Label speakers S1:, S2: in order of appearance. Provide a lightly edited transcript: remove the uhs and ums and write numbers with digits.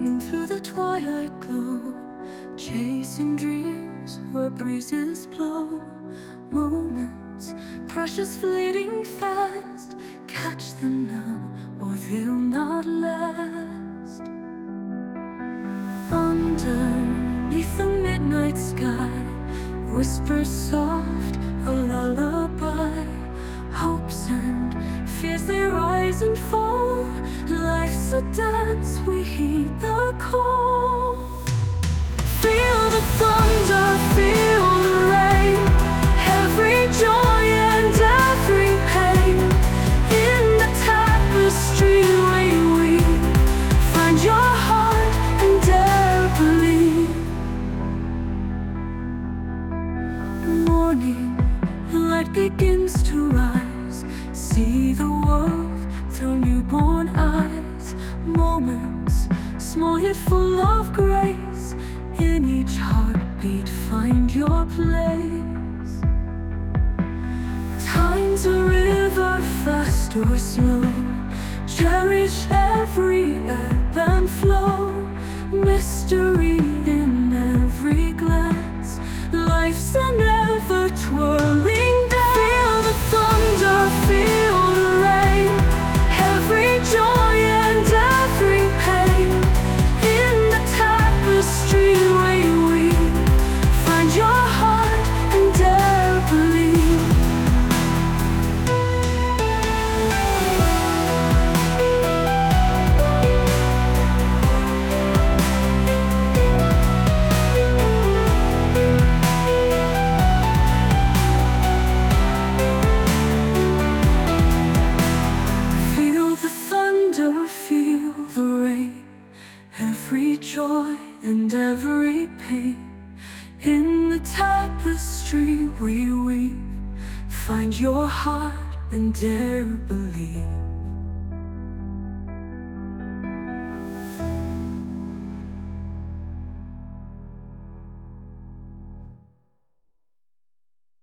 S1: Swinging through the twilight glow, chasing dreams where breezes blow. Moments, precious, fleeting, fast. Catch them now, or they'll not last. Underneath the midnight sky, whispers soft, a lullaby. Hopes and fears, they rise and fall. Life's a dance, we heed the call. Feel the thunder, feel the rain, every joy and every pain. In the tapestry we weave, find your heart and dare believe. Morning light begins to rise, see the world through newborn eyes. Moments, small yet full of grace, in each heartbeat find your place. Time's a river, fast or slow, cherish every ebb and flow. Mystery in every glance, life's an ever-twirling dance. Feel the thunder, feel the rain, every joy and every pain. In the tapestry we weave, find your heart and dare believe. Feel the thunder, feel the rain, every joy and every pain. In the tapestry we weave, find your heart and dare believe.